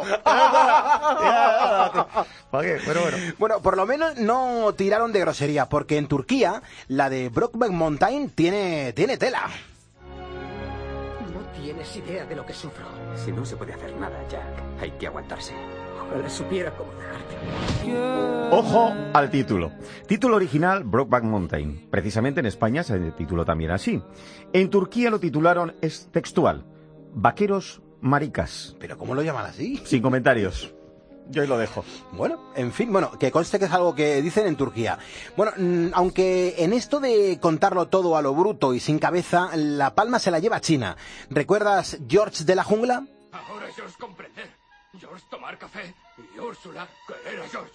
¿Para qué? Pero bueno. Bueno, por lo menos no tiraron de grosería, porque en Turquía la de Brokeback Mountain tiene tela. No tienes idea de lo que sufro. Si no se puede hacer nada, Jack, hay que aguantarse. Ojalá supiera cómo dejarte. Ojo al título. Título original, Brokeback Mountain. Precisamente en España se tituló también así. En Turquía lo titularon, es textual, Vaqueros Maricas. ¿Pero cómo lo llaman así? Sin comentarios. Yo ahí lo dejo. Bueno, en fin, que conste que es algo que dicen en Turquía. Bueno, aunque en esto de contarlo todo a lo bruto y sin cabeza, la palma se la lleva China. ¿Recuerdas George de la Jungla? Ahora George comprender. George tomar café y Úrsula querer a George.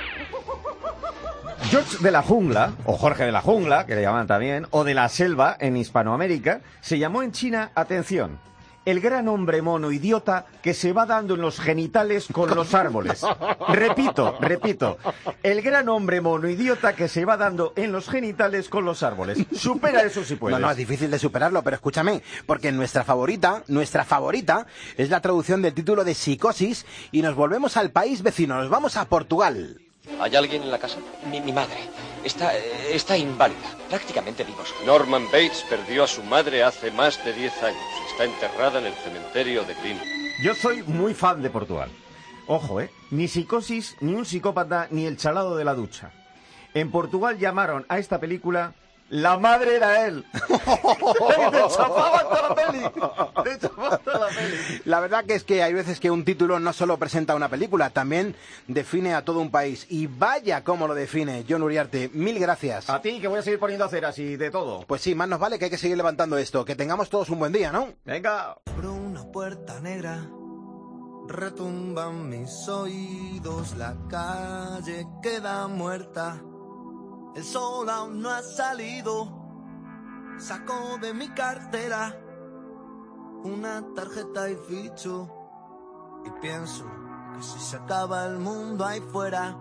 George de la Jungla, o Jorge de la Jungla, que le llaman también, o de la Selva en Hispanoamérica, se llamó en China, atención, el gran hombre mono idiota que se va dando en los genitales con los árboles. Repito, el gran hombre mono idiota que se va dando en los genitales con los árboles. Supera eso si puedes. No, es difícil de superarlo, pero escúchame, porque nuestra favorita es la traducción del título de Psicosis y nos volvemos al país vecino, nos vamos a Portugal. ¿Hay alguien en la casa? Mi madre. Está inválida. Prácticamente vivos. Norman Bates perdió a su madre hace más de 10 años. Está enterrada en el cementerio de Green. Yo soy muy fan de Portugal. Ojo, ni Psicosis, ni un psicópata, ni el chalado de la ducha. En Portugal llamaron a esta película La madre era él. ¡Te chapaban toda la peli! La verdad que es que hay veces que un título no solo presenta una película, también define a todo un país. Y vaya cómo lo define, Jon Uriarte. Mil gracias. A ti, que voy a seguir poniendo aceras y de todo. Pues sí, más nos vale que hay que seguir levantando esto. Que tengamos todos un buen día, ¿no? Venga. Abro una puerta negra, retumban mis oídos, la calle queda muerta. El sol aún no ha salido. Saco de mi cartera una tarjeta y ficho. Y pienso que si se acaba el mundo ahí fuera.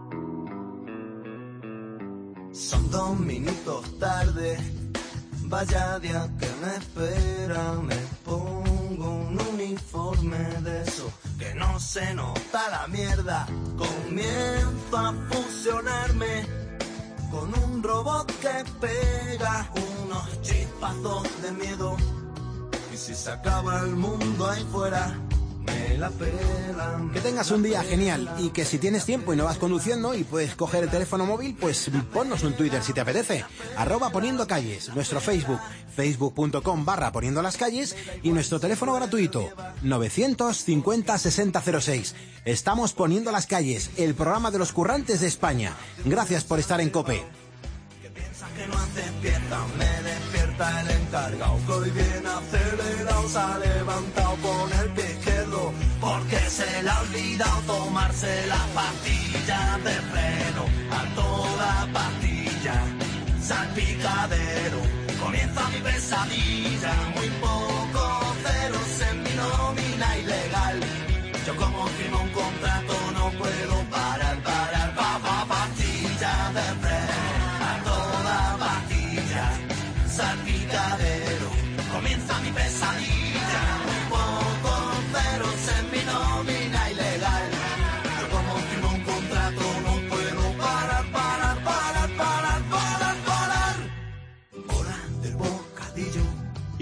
Son 2 minutos tarde. Vaya día que me espera. Me pongo un uniforme de eso que no se nota la mierda. Comienzo a fusionarme con un robot que pega unos chispazos de miedo. Y si se acaba el mundo ahí fuera, me la pelan. Que tengas un día genial y que si tienes tiempo y no vas conduciendo y puedes coger el teléfono móvil, pues ponnos un Twitter si te apetece. @poniendocalles, nuestro Facebook, facebook.com/poniendolascalles y nuestro teléfono gratuito, 950 6006. Estamos Poniendo las Calles, el programa de los currantes de España. Gracias por estar en COPE. Que no hace fiesta, me despierta el encargado que hoy viene acelerado, se ha levantado con el pie izquierdo porque se le ha olvidado tomarse la pastilla de freno. A toda pastilla, salpicadero, comienza mi pesadilla. Muy poco ceros en mi nómina ilegal. Yo como firmo un contrato no puedo parar, pastilla de freno. Salpicadero, comienza mi pesadilla. Muy pocos ceros en mi nómina ilegal. Yo como firmo un contrato no puedo parar.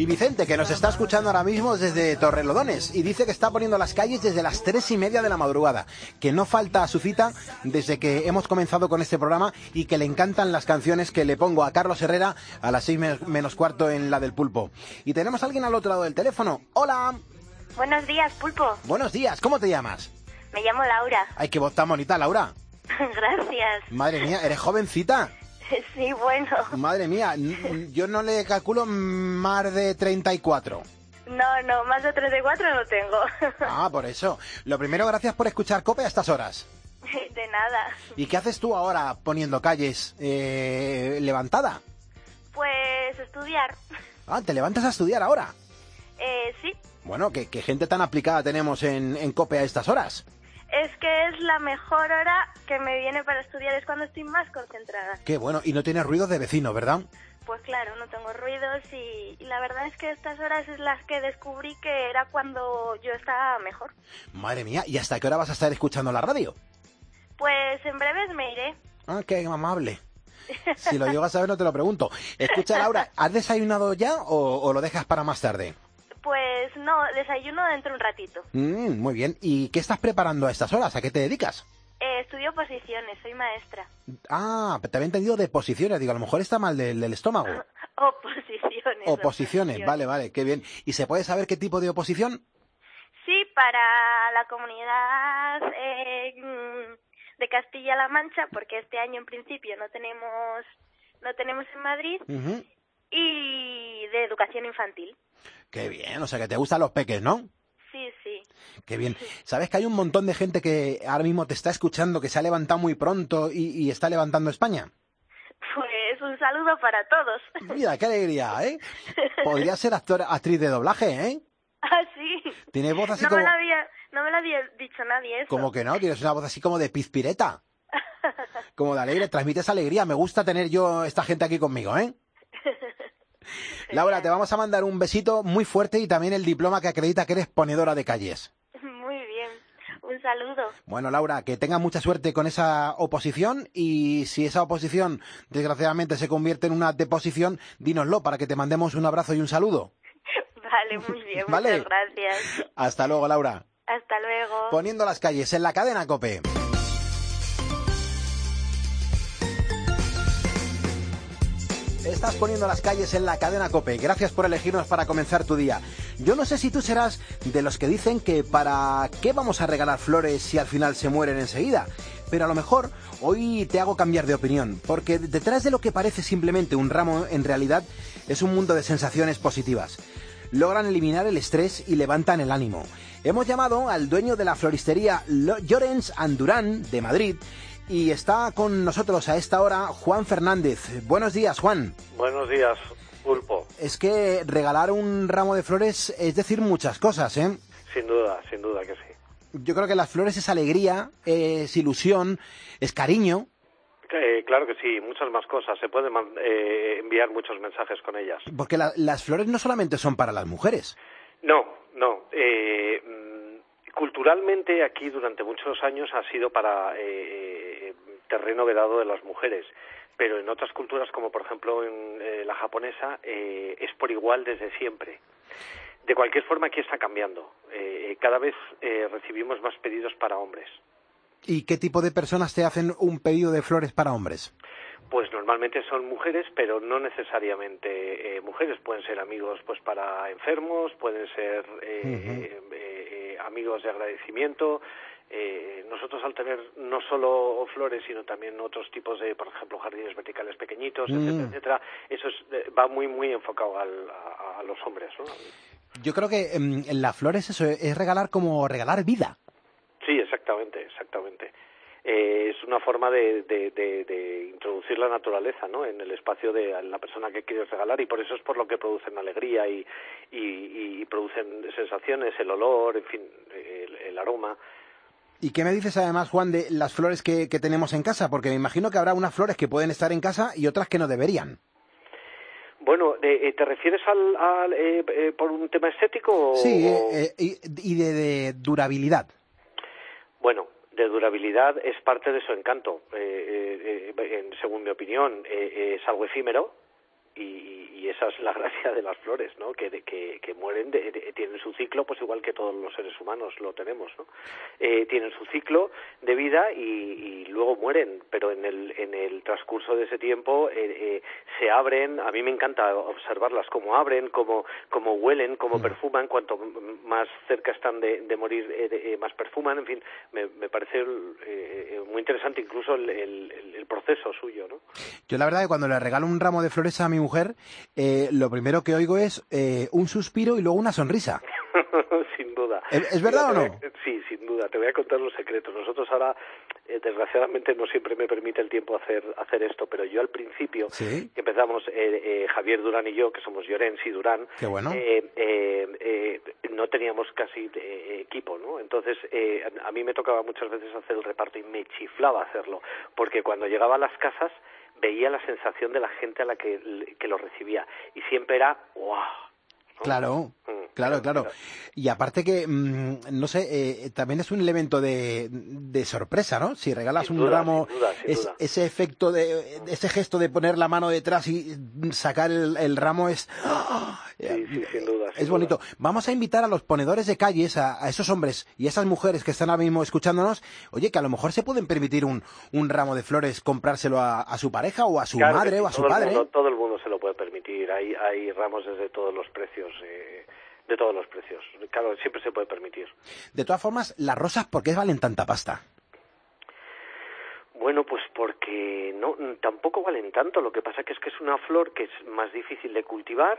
Y Vicente, que nos está escuchando ahora mismo desde Torrelodones, y dice que está poniendo las calles desde las 3:30 de la madrugada, que no falta a su cita desde que hemos comenzado con este programa y que le encantan las canciones que le pongo a Carlos Herrera a las 6:45 en la del Pulpo. Y tenemos a alguien al otro lado del teléfono. ¡Hola! Buenos días, Pulpo. Buenos días, ¿cómo te llamas? Me llamo Laura. Ay, qué voz tan bonita, Laura. Gracias. Madre mía, ¿eres jovencita? Sí, bueno. Madre mía, yo no le calculo más de 34. No, más de 34 no tengo. Ah, por eso. Lo primero, gracias por escuchar COPE a estas horas. De nada. ¿Y qué haces tú ahora poniendo calles levantada? Pues estudiar. Ah, ¿te levantas a estudiar ahora? Sí. Bueno, ¿qué gente tan aplicada tenemos en COPE a estas horas? Es que es la mejor hora que me viene para estudiar, es cuando estoy más concentrada. Qué bueno, y no tienes ruidos de vecinos, ¿verdad? Pues claro, no tengo ruidos y la verdad es que estas horas es las que descubrí que era cuando yo estaba mejor. Madre mía, ¿y hasta qué hora vas a estar escuchando la radio? Pues en breves me iré. Ah, qué amable. Si lo llegas a saber no te lo pregunto. Escucha, Laura, ¿has desayunado ya o lo dejas para más tarde? Pues no, desayuno dentro de un ratito. Muy bien. ¿Y qué estás preparando a estas horas? ¿A qué te dedicas? Estudio posiciones, soy maestra. Ah, te había entendido de posiciones. Digo, a lo mejor está mal del estómago. Oposiciones. Oposiciones, vale, qué bien. ¿Y se puede saber qué tipo de oposición? Sí, para la comunidad de Castilla-La Mancha, porque este año en principio no tenemos en Madrid, y de educación infantil. Qué bien, o sea que te gustan los peques, ¿no? Sí. Qué bien. ¿Sabes que hay un montón de gente que ahora mismo te está escuchando, que se ha levantado muy pronto y está levantando España? Pues un saludo para todos. Mira, qué alegría, ¿eh? Podría ser actriz de doblaje, ¿eh? Ah, sí. Tienes voz así no como... No me lo había dicho nadie eso. ¿Cómo que no? Tienes una voz así como de pizpireta. Como de alegre, transmites alegría. Me gusta tener yo esta gente aquí conmigo, ¿eh? Laura, te vamos a mandar un besito muy fuerte y también el diploma que acredita que eres ponedora de calles. Muy bien, un saludo. Bueno, Laura, que tengas mucha suerte con esa oposición y si esa oposición desgraciadamente se convierte en una deposición, dínoslo para que te mandemos un abrazo y un saludo. Vale, muy bien, ¿Vale? Muchas gracias. Hasta luego, Laura. Hasta luego. Poniendo las calles en la cadena COPE. Estás poniendo las calles en la cadena COPE. Gracias por elegirnos para comenzar tu día. Yo no sé si tú serás de los que dicen que ¿para qué vamos a regalar flores si al final se mueren enseguida? Pero a lo mejor hoy te hago cambiar de opinión, porque detrás de lo que parece simplemente un ramo, en realidad es un mundo de sensaciones positivas. Logran eliminar el estrés y levantan el ánimo. Hemos llamado al dueño de la floristería Llorens & Duran de Madrid, y está con nosotros a esta hora Juan Fernández. Buenos días, Juan. Buenos días, Pulpo. Es que regalar un ramo de flores es decir muchas cosas, ¿eh? Sin duda que sí. Yo creo que las flores es alegría, es ilusión, es cariño. Claro que sí, muchas más cosas. Se pueden enviar muchos mensajes con ellas. Porque las flores no solamente son para las mujeres. No. Culturalmente aquí durante muchos años ha sido para terreno vedado de las mujeres, pero en otras culturas como por ejemplo en la japonesa es por igual desde siempre. De cualquier forma aquí está cambiando. Cada vez recibimos más pedidos para hombres. ¿Y qué tipo de personas te hacen un pedido de flores para hombres? Pues normalmente son mujeres, pero no necesariamente mujeres. Pueden ser amigos pues para enfermos, pueden ser amigos de agradecimiento. Nosotros al tener no solo flores, sino también otros tipos de, por ejemplo, jardines verticales pequeñitos, etcétera, eso va muy enfocado a los hombres, ¿no? Yo creo que en las flores eso es regalar como regalar vida. Sí, exactamente. Es una forma de introducir la naturaleza, ¿no? En el espacio de la persona que quieres regalar, y por eso es por lo que producen alegría y producen sensaciones, el olor, en fin, el aroma. ¿Y qué me dices además, Juan, de las flores que tenemos en casa? Porque me imagino que habrá unas flores que pueden estar en casa y otras que no deberían. Bueno, ¿te refieres por un tema estético? Sí, y de durabilidad. Bueno, de durabilidad es parte de su encanto, según mi opinión. Es algo efímero, Y esa es la gracia de las flores, ¿no? Que mueren, tienen su ciclo, pues igual que todos los seres humanos lo tenemos, ¿no? Tienen su ciclo de vida y luego mueren, pero en el transcurso de ese tiempo se abren. A mí me encanta observarlas, cómo abren, cómo huelen, cómo perfuman. Cuanto más cerca están de morir, más perfuman. En fin, me parece muy interesante incluso el proceso suyo, ¿no? Yo la verdad que cuando le regalo un ramo de flores a mi mujer, lo primero que oigo es un suspiro y luego una sonrisa. Sin duda. ¿Es verdad o no? Sí, sin duda. Te voy a contar los secretos. Nosotros ahora, desgraciadamente, no siempre me permite el tiempo hacer esto, pero yo al principio, que empezamos, Javier Durán y yo, que somos Llorens y Durán, qué bueno. No teníamos casi equipo, ¿no? Entonces, a mí me tocaba muchas veces hacer el reparto y me chiflaba hacerlo, porque cuando llegaba a las casas veía la sensación de la gente a la que lo recibía y siempre era ¡guau! ¿No? Claro. Y aparte que, no sé, también es un elemento de sorpresa, ¿no? Si regalas un ramo, sin duda. ese efecto, ese gesto de poner la mano detrás y sacar el ramo es... Sí, sin duda. Es bonito. Vamos a invitar a los ponedores de calles, a esos hombres y esas mujeres que están ahora mismo escuchándonos, oye, que a lo mejor se pueden permitir un ramo de flores, comprárselo a su pareja o a su madre o a su padre. Todo el mundo se lo puede permitir. Hay ramos desde todos los precios. De todos los precios. Claro, siempre se puede permitir. De todas formas, las rosas, ¿por qué valen tanta pasta? Bueno, pues porque tampoco valen tanto. Lo que pasa es que es una flor que es más difícil de cultivar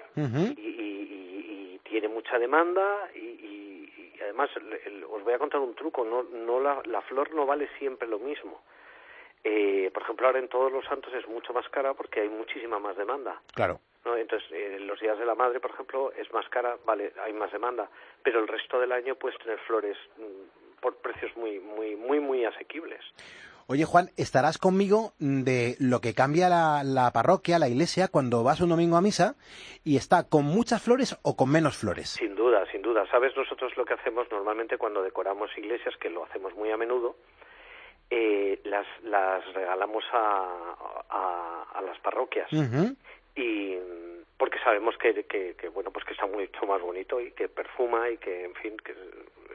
y tiene mucha demanda y además os voy a contar un truco. La flor no vale siempre lo mismo. Por ejemplo, ahora en Todos los Santos es mucho más cara porque hay muchísima más demanda. Claro. ¿No? Entonces, los días de la madre, por ejemplo, es más cara, vale, hay más demanda, pero el resto del año puedes tener flores por precios muy asequibles. Oye, Juan, estarás conmigo de lo que cambia la parroquia, la iglesia, cuando vas un domingo a misa y está con muchas flores o con menos flores. Sin duda. ¿Sabes? Nosotros lo que hacemos normalmente cuando decoramos iglesias, que lo hacemos muy a menudo, las regalamos a las parroquias. Y porque sabemos que bueno, pues que está mucho más bonito y que perfuma y que, en fin, que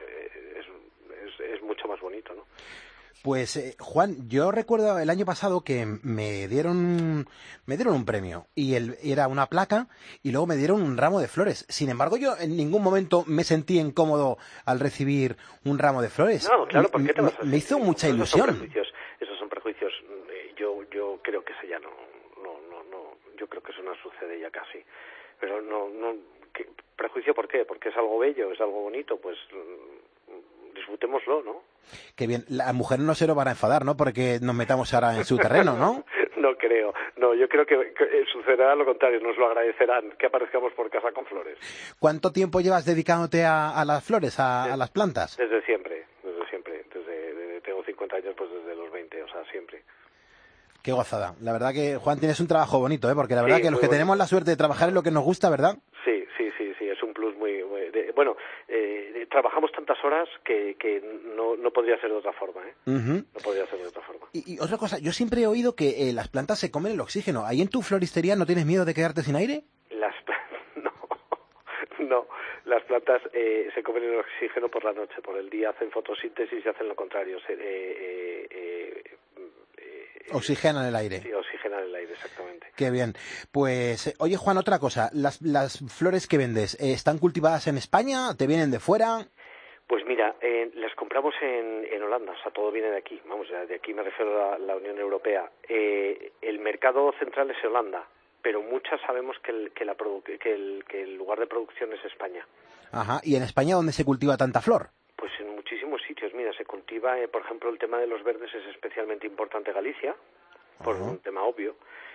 es mucho más bonito, ¿no? Pues Juan, yo recuerdo el año pasado que me dieron un premio y era una placa y luego me dieron un ramo de flores. Sin embargo, yo en ningún momento me sentí incómodo al recibir un ramo de flores. No, claro, ¿por qué te vas a sentir? Me hizo mucha ilusión. Esos son prejuicios. Yo creo que eso ya no. Yo creo que eso no sucede ya casi. Pero ¿prejuicio por qué? Porque es algo bello, es algo bonito, pues disfrutémoslo, ¿no? Qué bien. Las mujeres no se lo van a enfadar, ¿no? Porque nos metamos ahora en su terreno, ¿no? No creo. No, yo creo que sucederá lo contrario. Nos lo agradecerán que aparezcamos por casa con flores. ¿Cuánto tiempo llevas dedicándote a las flores, a las plantas? Desde siempre. Tengo 50 años, pues desde los 20, o sea, siempre. Qué gozada. La verdad que, Juan, tienes un trabajo bonito, ¿eh? Porque la verdad que los que tenemos la suerte de trabajar en lo que nos gusta, ¿verdad? Sí. Es un plus muy bueno, trabajamos tantas horas que no podría ser de otra forma, ¿eh? No podría ser de otra forma. Y otra cosa, yo siempre he oído que las plantas se comen el oxígeno. ¿Ahí en tu floristería no tienes miedo de quedarte sin aire? No. Las plantas se comen el oxígeno por la noche. Por el día hacen fotosíntesis y hacen lo contrario. Oxigenan el aire. Sí, oxigenan el aire, exactamente. Qué bien. Pues, oye, Juan, otra cosa. Las flores que vendes, ¿están cultivadas en España? ¿Te vienen de fuera? Pues mira, las compramos en Holanda, o sea, todo viene de aquí. Vamos, de aquí me refiero a la Unión Europea. El mercado central es Holanda, pero muchas sabemos que el lugar de producción es España. Ajá. ¿Y en España dónde se cultiva tanta flor? Pues en muchísimos sitios. Mira, se cultiva, por ejemplo, el tema de los verdes es especialmente importante en Galicia, por un tema obvio.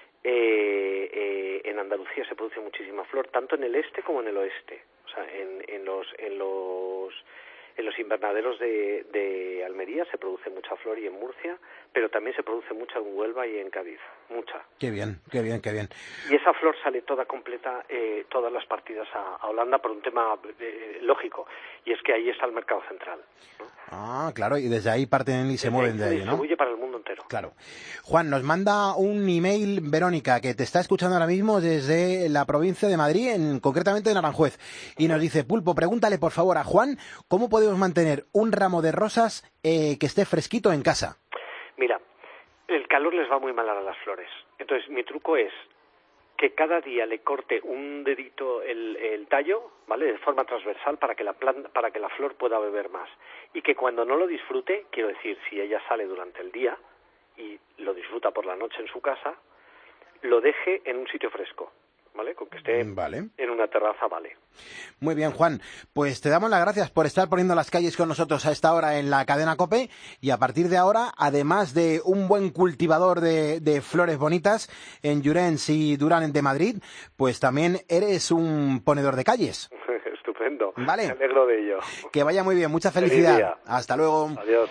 En Andalucía se produce muchísima flor, tanto en el este como en el oeste. O sea, en los invernaderos de Almería se produce mucha flor y en Murcia, pero también se produce mucha en Huelva y en Cádiz, mucha. Qué bien, qué bien, qué bien. Y esa flor sale toda completa, todas las partidas a Holanda por un tema lógico, y es que ahí está el mercado central, ¿no? Ah, claro, y desde ahí parten y se mueven de ahí, ¿no? Se distribuye para el mundo entero. Claro. Juan, nos manda un email Verónica, que te está escuchando ahora mismo desde la provincia de Madrid, concretamente en Aranjuez, y nos dice: Pulpo, pregúntale por favor a Juan cómo podemos mantener un ramo de rosas que esté fresquito en casa. Mira, el calor les va muy mal a las flores. Entonces, mi truco es que cada día le corte un dedito el tallo, ¿vale? De forma transversal para que la flor pueda beber más. Y que cuando no lo disfrute, quiero decir, si ella sale durante el día y lo disfruta por la noche en su casa, lo deje en un sitio fresco, ¿vale? Con que esté en una terraza, vale. Muy bien, Juan. Pues te damos las gracias por estar poniendo las calles con nosotros a esta hora en la cadena COPE, y a partir de ahora, además de un buen cultivador de flores bonitas en Llorens y Durán de Madrid, pues también eres un ponedor de calles. Estupendo. Vale. Me alegro de ello. Que vaya muy bien. Mucha felicidad. Hasta luego. Adiós.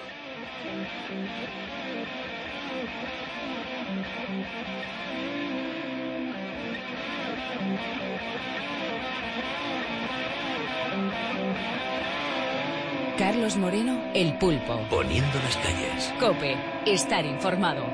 Carlos Moreno, El Pulpo. Poniendo las calles. COPE, estar informado.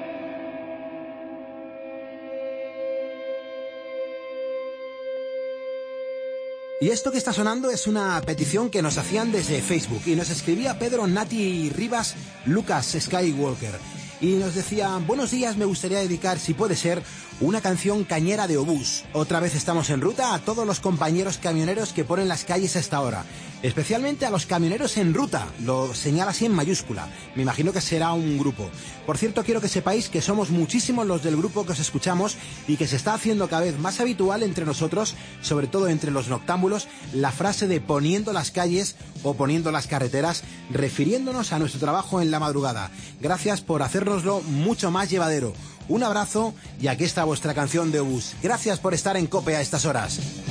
Y esto que está sonando es una petición que nos hacían desde Facebook, y nos escribía Pedro Nati Rivas Lucas Skywalker, y nos decía: buenos días, me gustaría dedicar, si puede ser, una canción cañera de obús. Otra vez estamos en ruta, a todos los compañeros camioneros que ponen las calles a esta hora, especialmente a los camioneros en ruta, lo señala así en mayúscula, me imagino que será un grupo. Por cierto, quiero que sepáis que somos muchísimos los del grupo que os escuchamos, y que se está haciendo cada vez más habitual entre nosotros, sobre todo entre los noctámbulos, la frase de poniendo las calles o poniendo las carreteras, refiriéndonos a nuestro trabajo en la madrugada. Gracias por hacérnoslo mucho más llevadero. Un abrazo, y aquí está vuestra canción de obús. Gracias por estar en COPE a estas horas.